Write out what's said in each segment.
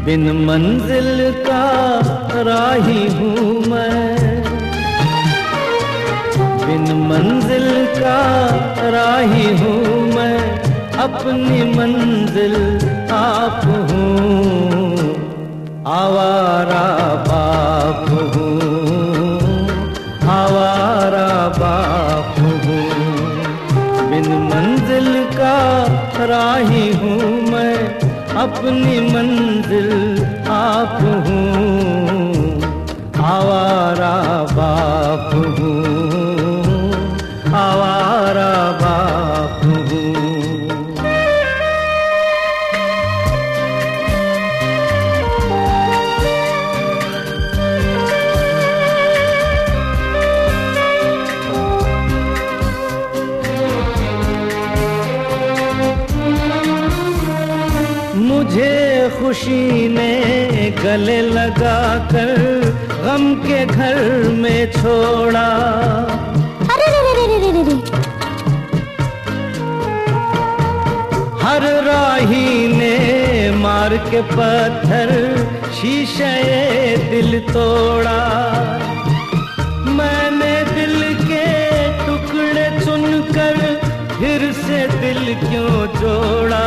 बिन मंजिल का राही हूँ मैं, बिन मंजिल का राही हूँ मैं, अपनी मंजिल आप हूँ, आवारा बाप हूँ, आवारा बाप हूँ। बिन मंजिल का राही हूँ मैं, अपनी मंजिल आप हूँ, आवारा बाप हूँ, आवारा बाप हूँ। मुझे खुशी ने गले लगाकर गम के घर में छोड़ा, अरे रे। हर राही ने मार के पत्थर शीशे दिल तोड़ा। मैंने दिल के टुकड़े चुनकर फिर से दिल क्यों जोड़ा,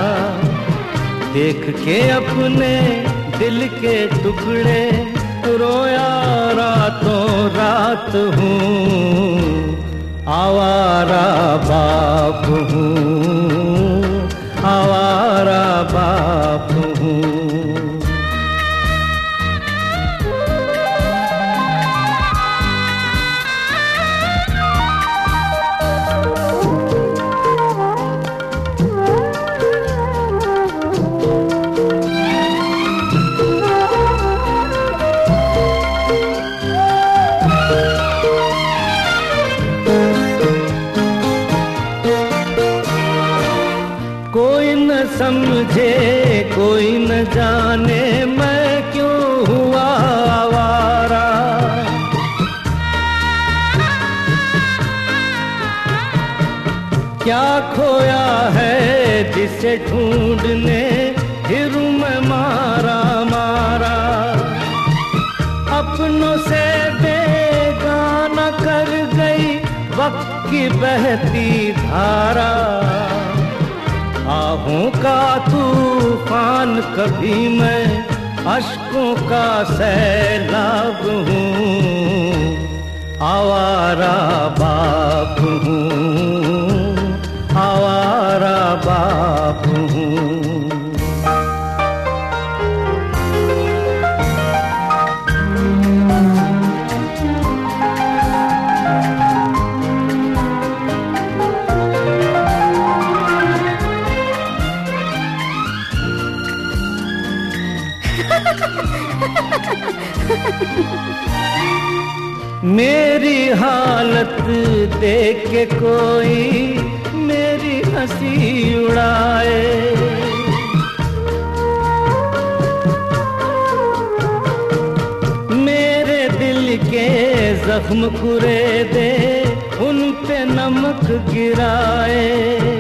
देख के अपने दिल के टुकड़े रोया रातों रात हूँ, आवारा बाप हूँ, आवारा बाप हूँ। कोई न समझे कोई न जाने मैं क्यों हुआ आवारा, क्या खोया है जिसे ढूंढने फिरूं मैं मारा मारा। अपनों से बेगाना कर गई वक्त की बहती धारा, आहों का तूफान कभी मैं अश्कों का सैलाब हूँ, आवारा बाप हूँ, आवारा बाप हूँ। मेरी हालत देख के कोई मेरी हंसी उड़ाए, मेरे दिल के जख्म कुरेदे उन पे नमक गिराए।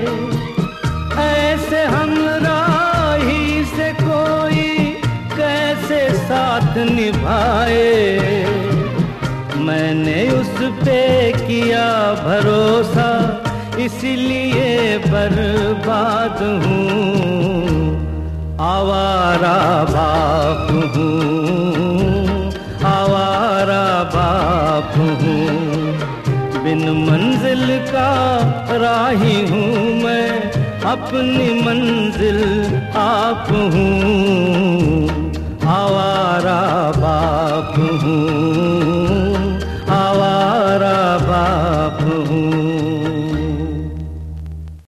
ऐसे हमराही से कोई कैसे साथ निभाए, मैंने उस पे किया भरोसा इसलिए बर्बाद हूँ, आवारा बाप हूँ, आवारा बाप हूँ। बिन मंजिल का राही हूँ मैं, अपनी मंजिल आप हूँ, आवारा बाप हूँ, आवारा बाप हूँ।